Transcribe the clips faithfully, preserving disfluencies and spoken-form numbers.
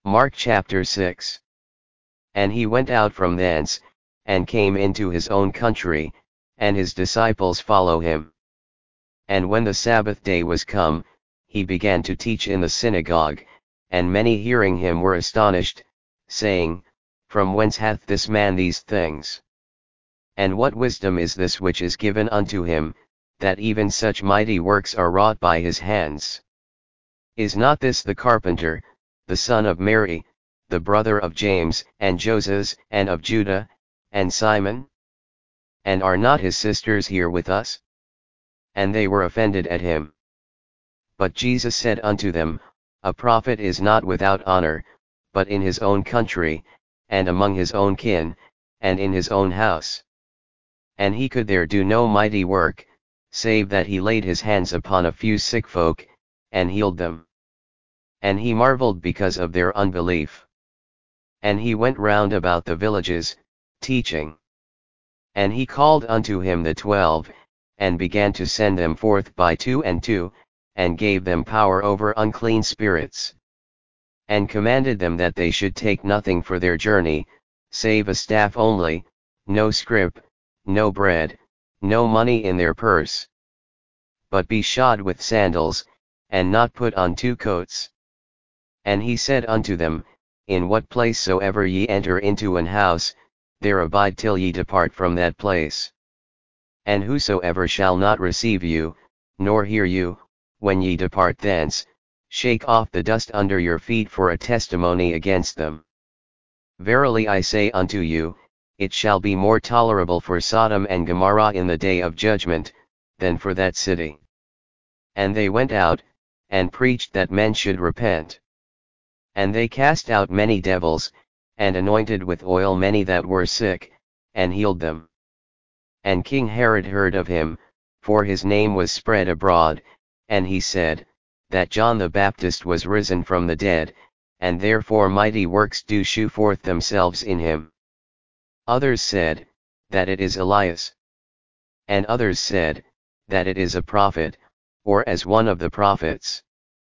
Mark chapter six. And he went out from thence, and came into his own country, and his disciples follow him. And when the Sabbath day was come, he began to teach in the synagogue, and many hearing him were astonished, saying, From whence hath this man these things? And what wisdom is this which is given unto him, that even such mighty works are wrought by his hands? Is not this the carpenter, the son of Mary, the brother of James, and Joses, and of Judah, and Simon? And are not his sisters here with us? And they were offended at him. But Jesus said unto them, A prophet is not without honor, but in his own country, and among his own kin, and in his own house. And he could there do no mighty work, save that he laid his hands upon a few sick folk, and healed them. And he marveled because of their unbelief. And he went round about the villages, teaching. And he called unto him the twelve, and began to send them forth by two and two, and gave them power over unclean spirits. And commanded them that they should take nothing for their journey, save a staff only, no scrip, no bread, no money in their purse. But be shod with sandals, and not put on two coats. And he said unto them, In what place soever ye enter into an house, there abide till ye depart from that place. And whosoever shall not receive you, nor hear you, when ye depart thence, shake off the dust under your feet for a testimony against them. Verily I say unto you, it shall be more tolerable for Sodom and Gomorrah in the day of judgment, than for that city. And they went out, and preached that men should repent. And they cast out many devils, and anointed with oil many that were sick, and healed them. And King Herod heard of him, for his name was spread abroad, and he said, that John the Baptist was risen from the dead, and therefore mighty works do shew forth themselves in him. Others said, that it is Elias. And others said, that it is a prophet, or as one of the prophets.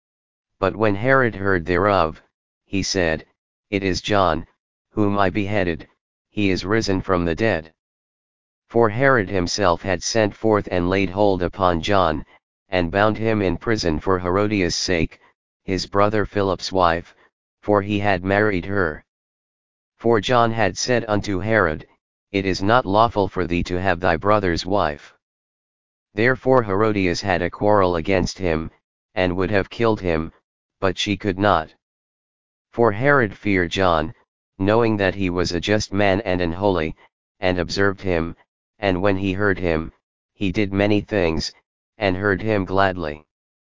But when Herod heard thereof, he said, It is John, whom I beheaded, he is risen from the dead. For Herod himself had sent forth and laid hold upon John, and bound him in prison for Herodias' sake, his brother Philip's wife, for he had married her. For John had said unto Herod, It is not lawful for thee to have thy brother's wife. Therefore Herodias had a quarrel against him, and would have killed him, but she could not. For Herod feared John, knowing that he was a just man and an holy, and observed him, and when he heard him, he did many things, and heard him gladly.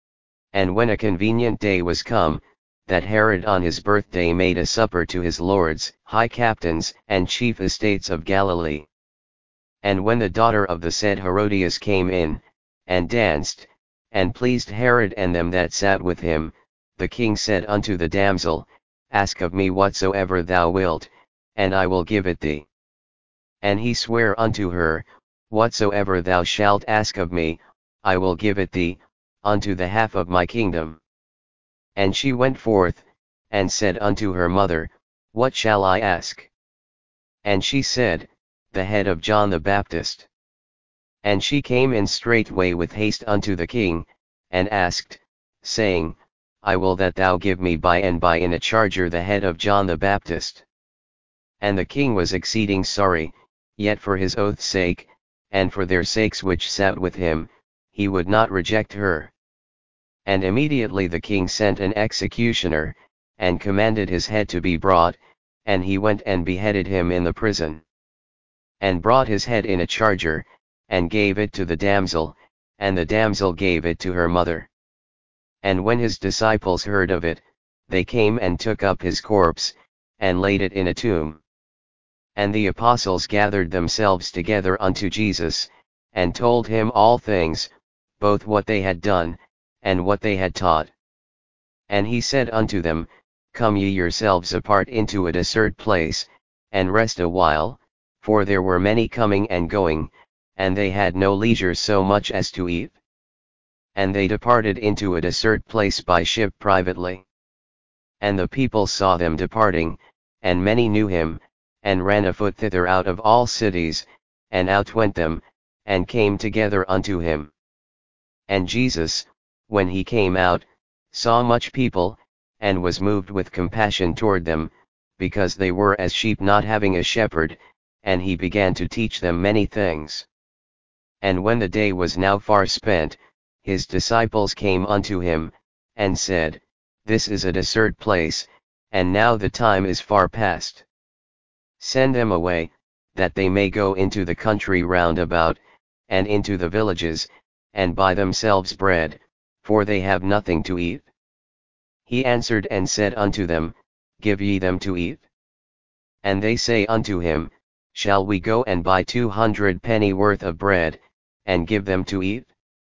And when a convenient day was come, that Herod on his birthday made a supper to his lords, high captains, and chief estates of Galilee. And when the daughter of the said Herodias came in, and danced, and pleased Herod and them that sat with him, the king said unto the damsel, Ask of me whatsoever thou wilt, and I will give it thee. And he sware unto her, Whatsoever thou shalt ask of me, I will give it thee, unto the half of my kingdom. And she went forth, and said unto her mother, What shall I ask? And she said, The head of John the Baptist. And she came in straightway with haste unto the king, and asked, saying, I will that thou give me by and by in a charger the head of John the Baptist. And the king was exceeding sorry, yet for his oath's sake, and for their sakes which sat with him, he would not reject her. And immediately the king sent an executioner, and commanded his head to be brought, and he went and beheaded him in the prison. And brought his head in a charger, and gave it to the damsel, and the damsel gave it to her mother. And when his disciples heard of it, they came and took up his corpse, and laid it in a tomb. And the apostles gathered themselves together unto Jesus, and told him all things, both what they had done, and what they had taught. And he said unto them, Come ye yourselves apart into a desert place, and rest a while, for there were many coming and going, and they had no leisure so much as to eat. And they departed into a desert place by ship privately. And the people saw them departing, and many knew him, and ran afoot thither out of all cities, and outwent them, and came together unto him. And Jesus, when he came out, saw much people, and was moved with compassion toward them, because they were as sheep not having a shepherd, and he began to teach them many things. And when the day was now far spent, his disciples came unto him, and said, This is a desert place, and now the time is far past. Send them away, that they may go into the country round about, and into the villages, and buy themselves bread, for they have nothing to eat. He answered and said unto them, Give ye them to eat. And they say unto him, Shall we go and buy two hundred penny worth of bread, and give them to eat?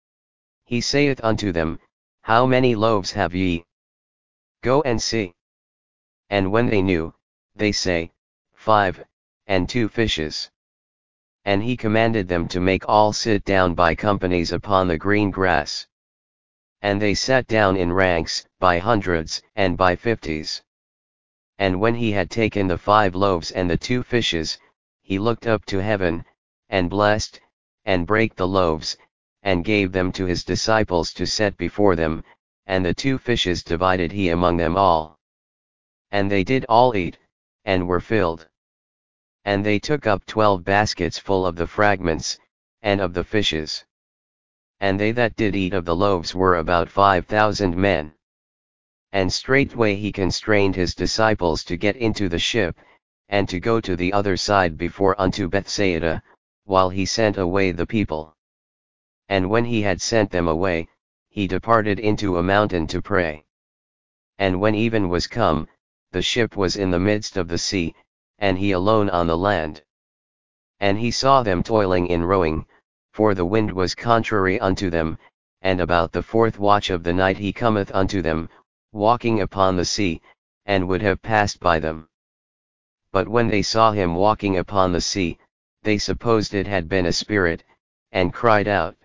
He saith unto them, How many loaves have ye? Go and see. And when they knew, they say, Five, and two fishes. And he commanded them to make all sit down by companies upon the green grass. And they sat down in ranks, by hundreds, and by fifties. And when he had taken the five loaves and the two fishes, he looked up to heaven, and blessed, and brake the loaves, and gave them to his disciples to set before them, and the two fishes divided he among them all. And they did all eat, and were filled. And they took up twelve baskets full of the fragments, and of the fishes. And they that did eat of the loaves were about five thousand men. And straightway he constrained his disciples to get into the ship, and to go to the other side before unto Bethsaida, while he sent away the people. And when he had sent them away, he departed into a mountain to pray. And when even was come, the ship was in the midst of the sea, and he alone on the land. And he saw them toiling in rowing, for the wind was contrary unto them, and about the fourth watch of the night he cometh unto them, walking upon the sea, and would have passed by them. But when they saw him walking upon the sea, they supposed it had been a spirit, and cried out.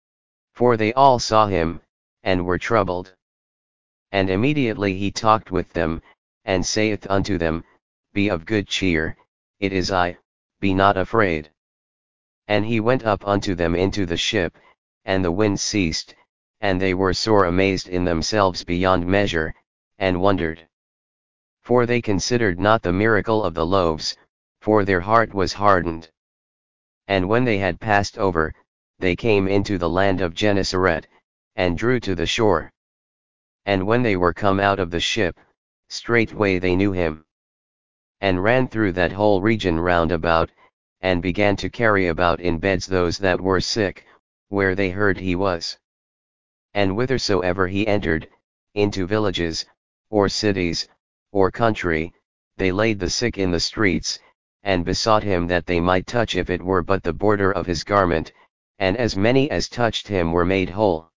For they all saw him, and were troubled. And immediately he talked with them, and saith unto them, Be of good cheer, it is I, be not afraid. And he went up unto them into the ship, and the wind ceased, and they were sore amazed in themselves beyond measure, and wondered. For they considered not the miracle of the loaves, for their heart was hardened. And when they had passed over, they came into the land of Gennesaret, and drew to the shore. And when they were come out of the ship, straightway they knew him. And ran through that whole region round about, and began to carry about in beds those that were sick, where they heard he was. And whithersoever he entered, into villages, or cities, or country, they laid the sick in the streets, and besought him that they might touch if it were but the border of his garment, and as many as touched him were made whole.